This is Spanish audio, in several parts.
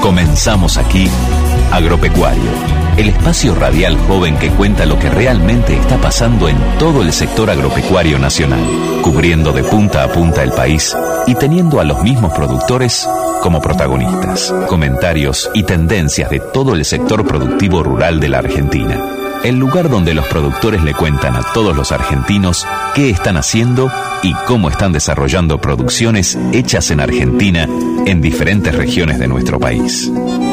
Comenzamos aquí, Agropecuario, el espacio radial joven que cuenta lo que realmente está pasando en todo el sector agropecuario nacional, cubriendo de punta a punta el país y teniendo a los mismos productores como protagonistas. Comentarios y tendencias de todo el sector productivo rural de la Argentina. El lugar donde los productores le cuentan a todos los argentinos qué están haciendo y cómo están desarrollando producciones hechas en Argentina en diferentes regiones de nuestro país.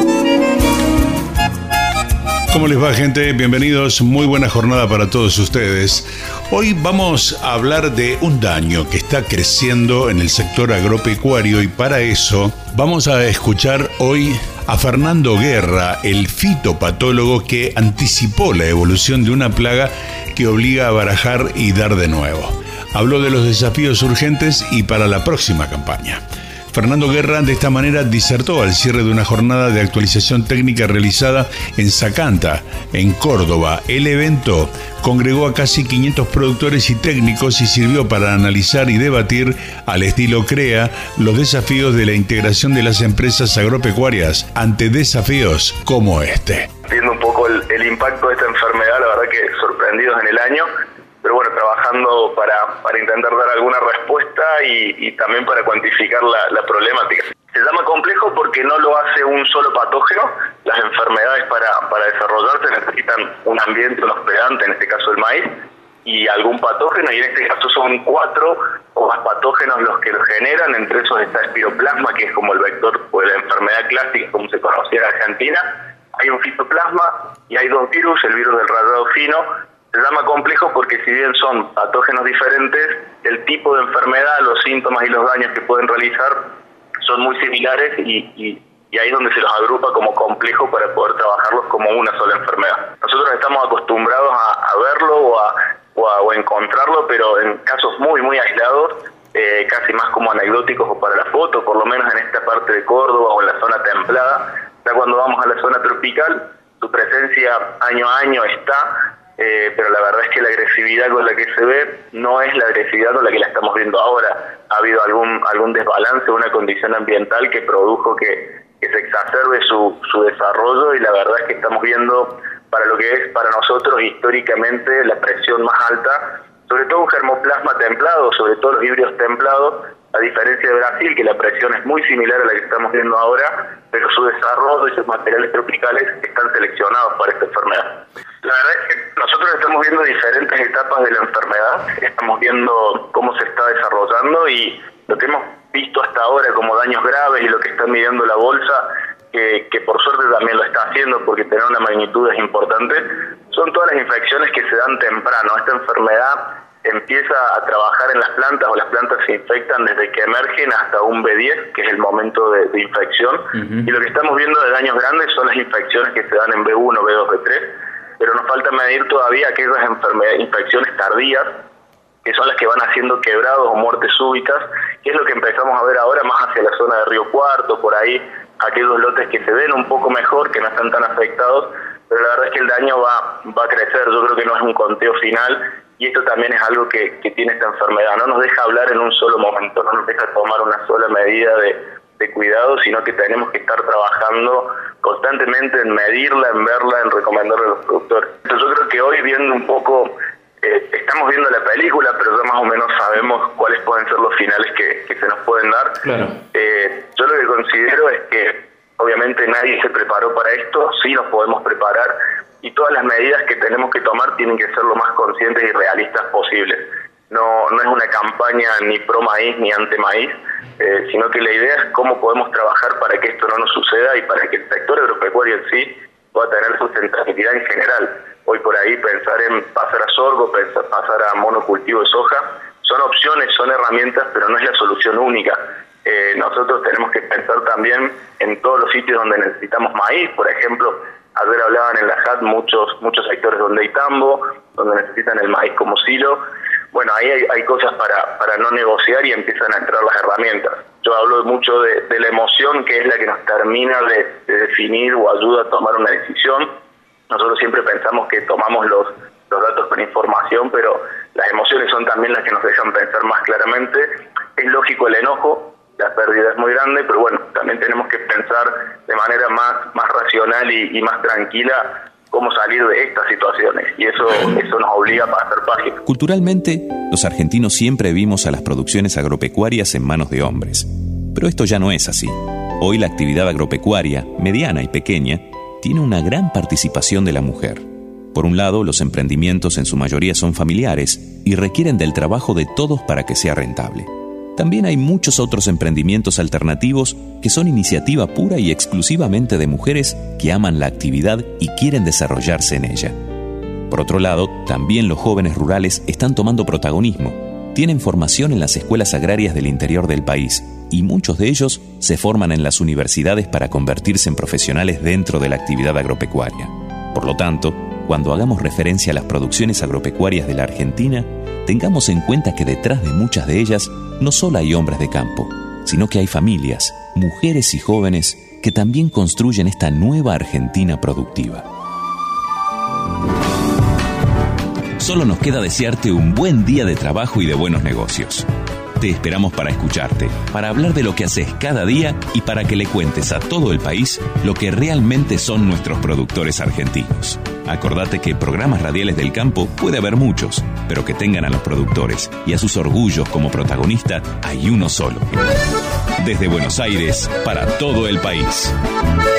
¿Cómo les va, gente? Bienvenidos, muy buena jornada para todos ustedes. Hoy vamos a hablar de un daño que está creciendo en el sector agropecuario y para eso vamos a escuchar hoy a Fernando Guerra, el fitopatólogo que anticipó la evolución de una plaga que obliga a barajar y dar de nuevo. Habló de los desafíos urgentes y para la próxima campaña. Fernando Guerra de esta manera disertó al cierre de una jornada de actualización técnica realizada en Zacanta, en Córdoba. El evento congregó a casi 500 productores y técnicos y sirvió para analizar y debatir al estilo CREA los desafíos de la integración de las empresas agropecuarias ante desafíos como este. Viendo un poco el impacto de esta enfermedad, la verdad que sorprendidos en el año, pero bueno, trabajando para intentar dar alguna respuesta y también para cuantificar la problemática. Se llama complejo porque no lo hace un solo patógeno. Las enfermedades para desarrollarse necesitan un ambiente, un hospedante, en este caso el maíz, y algún patógeno, y en este caso son 4 o más patógenos los que lo generan. Entre esos está espiroplasma, que es como el vector de la enfermedad clásica, como se conocía en Argentina. Hay un fitoplasma y hay 2 virus, el virus del rayado fino. Se llama complejo porque si bien son patógenos diferentes, el tipo de enfermedad, los síntomas y los daños que pueden realizar son muy similares y ahí es donde se los agrupa como complejo para poder trabajarlos como una sola enfermedad. Nosotros estamos acostumbrados a verlo o a encontrarlo, pero en casos muy, muy aislados, casi más como anecdóticos o para la foto, por lo menos en esta parte de Córdoba o en la zona templada. Ya cuando vamos a la zona tropical, su presencia año a año está, pero la verdad es que la agresividad con la que se ve no es la agresividad con la que la estamos viendo ahora. Ha habido algún desbalance, una condición ambiental que produjo que se exacerbe su desarrollo, y la verdad es que estamos viendo, para lo que es para nosotros históricamente, la presión más alta, sobre todo un germoplasma templado, sobre todo los híbridos templados, a diferencia de Brasil, que la presión es muy similar a la que estamos viendo ahora, pero su desarrollo y sus materiales tropicales están seleccionados para esta enfermedad. La verdad es que nosotros estamos viendo diferentes etapas de la enfermedad, estamos viendo cómo se está desarrollando, y lo que hemos visto hasta ahora como daños graves y lo que está midiendo la bolsa, que por suerte también lo está haciendo porque tener una magnitud es importante, son todas las infecciones que se dan temprano. Esta enfermedad empieza a trabajar en las plantas, o las plantas se infectan desde que emergen hasta un B10, que es el momento de infección. Y lo que estamos viendo de daños grandes son las infecciones que se dan en B1, B2, B3, pero nos falta medir todavía aquellas infecciones tardías, que son las que van haciendo quebrados o muertes súbitas, que es lo que empezamos a ver ahora más hacia la zona de Río Cuarto, por ahí, aquellos lotes que se ven un poco mejor, que no están tan afectados, pero la verdad es que el daño va a crecer. Yo creo que no es un conteo final, y esto también es algo que tiene esta enfermedad. No nos deja hablar en un solo momento, no nos deja tomar una sola medida de cuidado, sino que tenemos que estar trabajando constantemente en medirla, en verla, en recomendarle a los productores. Entonces yo creo que hoy, viendo un poco, estamos viendo la película, pero ya más o menos sabemos cuáles pueden ser los finales que se nos pueden dar. Claro. Yo lo que considero es que obviamente nadie se preparó para esto, sí nos podemos preparar, y todas las medidas que tenemos que tomar tienen que ser lo más conscientes y realistas posibles. No es una campaña ni pro maíz ni anti maíz, sino que la idea es cómo podemos trabajar para que esto no nos suceda y para que el sector agropecuario en sí pueda tener sustentabilidad en general. Hoy por ahí pensar en pasar a sorgo, pasar a monocultivo de soja, son opciones, son herramientas, pero no es la solución única. Nosotros tenemos que pensar también en todos los sitios donde necesitamos maíz. Por ejemplo, ayer hablaban en la JAT muchos sectores donde hay tambo, donde necesitan el maíz como silo. Bueno, ahí hay cosas para no negociar, y empiezan a entrar las herramientas. Yo hablo mucho de la emoción, que es la que nos termina de definir o ayuda a tomar una decisión. Nosotros siempre pensamos que tomamos los datos con información, pero las emociones son también las que nos dejan pensar más claramente. Es lógico el enojo, la pérdida es muy grande, pero bueno, también tenemos que pensar de manera más racional y más tranquila cómo salir de estas situaciones, y eso nos obliga a pasar página. Culturalmente, los argentinos siempre vimos a las producciones agropecuarias en manos de hombres, pero esto ya no es así. Hoy la actividad agropecuaria, mediana y pequeña, tiene una gran participación de la mujer. Por un lado, los emprendimientos en su mayoría son familiares y requieren del trabajo de todos para que sea rentable. También hay muchos otros emprendimientos alternativos que son iniciativa pura y exclusivamente de mujeres que aman la actividad y quieren desarrollarse en ella. Por otro lado, también los jóvenes rurales están tomando protagonismo. Tienen formación en las escuelas agrarias del interior del país y muchos de ellos se forman en las universidades para convertirse en profesionales dentro de la actividad agropecuaria. Por lo tanto, cuando hagamos referencia a las producciones agropecuarias de la Argentina, tengamos en cuenta que detrás de muchas de ellas no solo hay hombres de campo, sino que hay familias, mujeres y jóvenes que también construyen esta nueva Argentina productiva. Solo nos queda desearte un buen día de trabajo y de buenos negocios. Te esperamos para escucharte, para hablar de lo que haces cada día y para que le cuentes a todo el país lo que realmente son nuestros productores argentinos. Acordate que programas radiales del campo puede haber muchos, pero que tengan a los productores y a sus orgullos como protagonista hay uno solo. Desde Buenos Aires, para todo el país.